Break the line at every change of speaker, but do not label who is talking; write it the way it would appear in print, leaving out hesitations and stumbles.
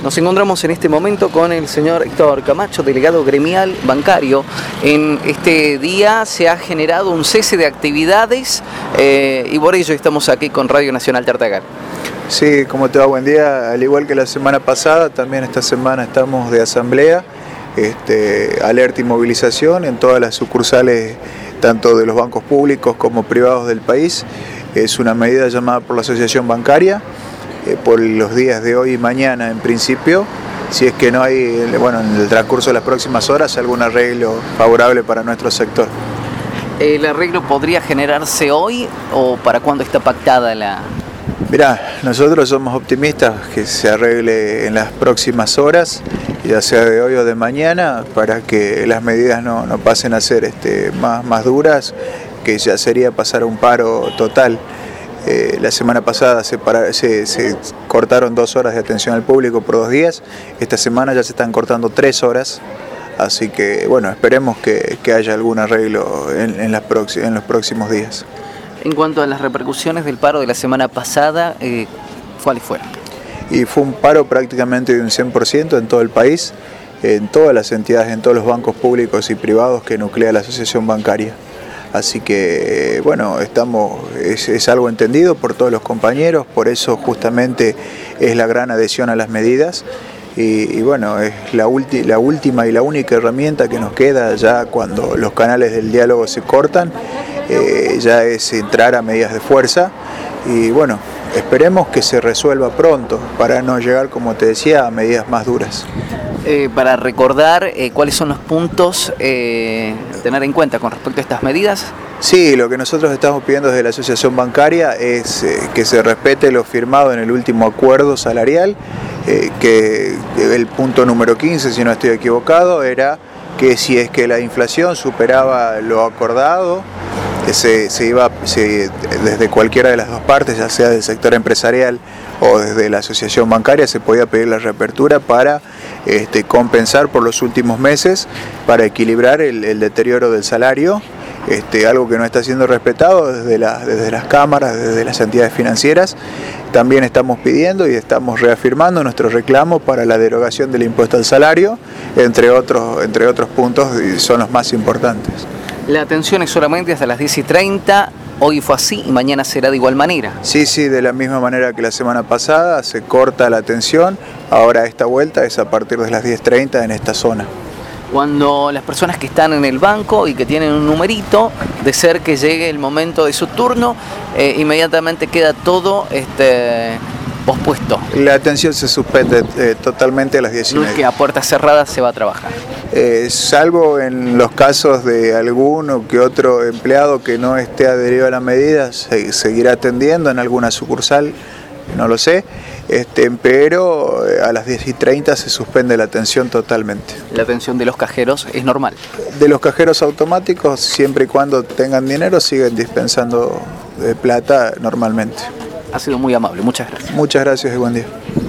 Nos encontramos en este momento con el señor Héctor Camacho, delegado gremial bancario. En este día se ha generado un cese de actividades y por ello estamos aquí con Radio Nacional Tartagal.
Sí, ¿cómo te va? Buen día. Al igual que la semana pasada, también esta semana estamos de asamblea, alerta y movilización en todas las sucursales, tanto de los bancos públicos como privados del país. Es una medida llamada por la Asociación Bancaria, por los días de hoy y mañana en principio, si es que no hay, en el transcurso de las próximas horas, algún arreglo favorable para nuestro sector.
¿El arreglo podría generarse hoy o para cuándo está pactada la...?
Mirá, nosotros somos optimistas que se arregle en las próximas horas, ya sea de hoy o de mañana, para que las medidas no pasen a ser más duras, que ya sería pasar a un paro total. La semana pasada se cortaron 2 horas de atención al público por 2 días, esta semana ya se están cortando 3 horas, así que esperemos que haya algún arreglo en los próximos días.
En cuanto a las repercusiones del paro de la semana pasada, ¿cuáles fueron?
Y fue un paro prácticamente de un 100% en todo el país, en todas las entidades, en todos los bancos públicos y privados que nuclea la Asociación Bancaria. Así que, es algo entendido por todos los compañeros, por eso justamente es la gran adhesión a las medidas. Y es la última y la única herramienta que nos queda ya cuando los canales del diálogo se cortan, ya es entrar a medidas de fuerza y esperemos que se resuelva pronto para no llegar, como te decía, a medidas más duras.
Para recordar, ¿cuáles son los puntos a tener en cuenta con respecto a estas medidas?
Sí, lo que nosotros estamos pidiendo desde la Asociación Bancaria es que se respete lo firmado en el último acuerdo salarial, que el punto número 15, si no estoy equivocado, era que si es que la inflación superaba lo acordado, desde cualquiera de las dos partes, ya sea del sector empresarial o desde la Asociación Bancaria, se podía pedir la reapertura para compensar por los últimos meses, para equilibrar el deterioro del salario, algo que no está siendo respetado desde las cámaras, desde las entidades financieras. También estamos pidiendo y estamos reafirmando nuestro reclamo para la derogación del impuesto al salario, entre otros puntos, y son los más importantes.
La atención es solamente hasta las 10:30, hoy fue así y mañana será de igual manera.
Sí, de la misma manera que la semana pasada, se corta la atención, ahora esta vuelta es a partir de las 10:30 en esta zona.
Cuando las personas que están en el banco y que tienen un numerito, de ser que llegue el momento de su turno, inmediatamente queda todo pospuesto.
La atención se suspende totalmente a las 10:30.
No es que a puertas cerradas se va a trabajar.
Salvo en los casos de alguno que otro empleado que no esté adherido a la medida, seguirá atendiendo en alguna sucursal, no lo sé, pero a las 10:30 se suspende la atención totalmente.
¿La atención de los cajeros es normal?
De los cajeros automáticos, siempre y cuando tengan dinero, siguen dispensando plata normalmente.
Ha sido muy amable, muchas gracias.
Muchas gracias y buen día.